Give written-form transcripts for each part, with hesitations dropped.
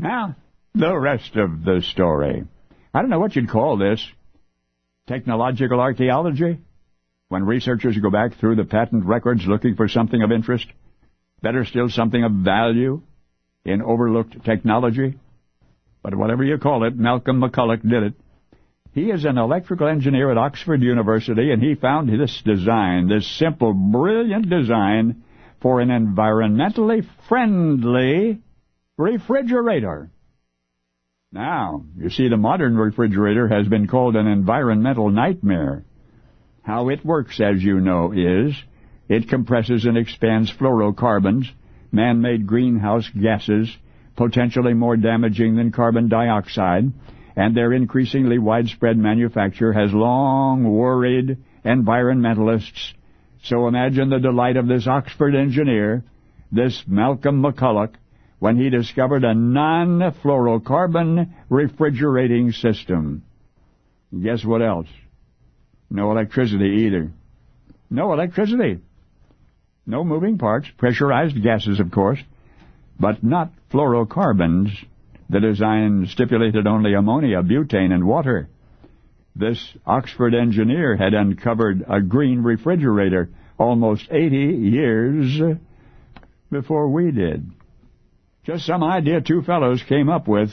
Now, the rest of the story. I don't know what you'd call this. Technological archaeology? When researchers go back through the patent records looking for something of interest? Better still, something of value in overlooked technology? But whatever you call it, Malcolm McCulloch did it. He is an electrical engineer at Oxford University, and he found this design, this simple, brilliant design for an environmentally friendly refrigerator. Now, you see, the modern refrigerator has been called an environmental nightmare. How it works, as you know, is it compresses and expands fluorocarbons, man-made greenhouse gases, potentially more damaging than carbon dioxide, and their increasingly widespread manufacture has long worried environmentalists. So imagine the delight of this Oxford engineer, this Malcolm McCulloch, when he discovered a non-fluorocarbon refrigerating system. Guess what else? No electricity either. No electricity. No moving parts, pressurized gases, of course, but not fluorocarbons. The design stipulated only ammonia, butane, and water. This Oxford engineer had uncovered a green refrigerator almost 80 years before we did. Just some idea two fellows came up with.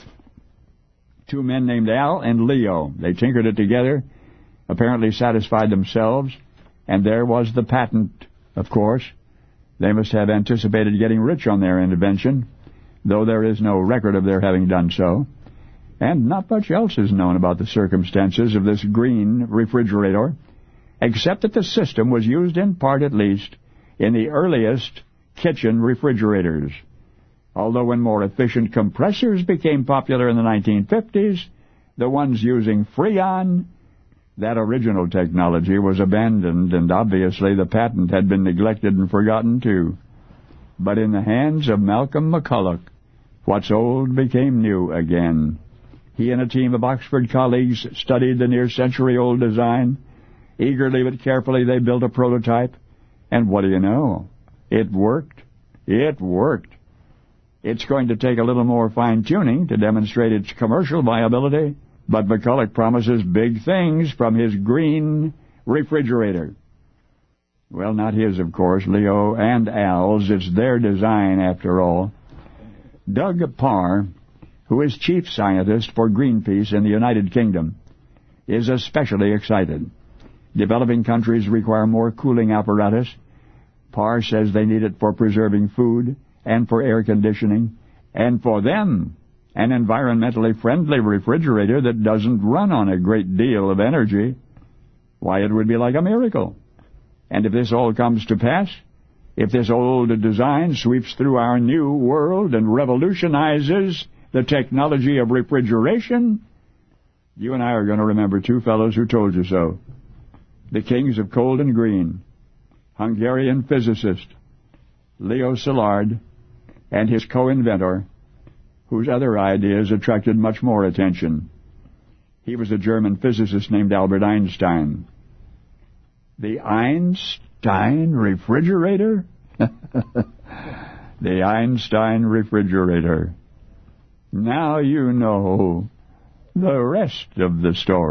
Two men named Al and Leo. They tinkered it together, apparently satisfied themselves, and there was the patent, of course. They must have anticipated getting rich on their invention, though there is no record of their having done so. And not much else is known about the circumstances of this green refrigerator, except that the system was used in part at least in the earliest kitchen refrigerators. Although when more efficient compressors became popular in the 1950s, the ones using Freon, that original technology was abandoned, and obviously the patent had been neglected and forgotten too. But in the hands of Malcolm McCulloch, what's old became new again. He and a team of Oxford colleagues studied the near-century-old design. Eagerly but carefully they built a prototype, and what do you know? It worked. It worked. It's going to take a little more fine-tuning to demonstrate its commercial viability, but McCulloch promises big things from his green refrigerator. Well, not his, of course, Leo and Al's. It's their design, after all. Doug Parr, who is chief scientist for Greenpeace in the United Kingdom, is especially excited. Developing countries require more cooling apparatus. Parr says they need it for preserving food and for air conditioning, and for them, an environmentally friendly refrigerator that doesn't run on a great deal of energy. Why, it would be like a miracle. And if this all comes to pass, if this old design sweeps through our new world and revolutionizes the technology of refrigeration, you and I are going to remember two fellows who told you so. The kings of cold and green, Hungarian physicist Leo Szilard, and his co-inventor, whose other ideas attracted much more attention. He was a German physicist named Albert Einstein. The Einstein refrigerator? The Einstein refrigerator. Now you know the rest of the story.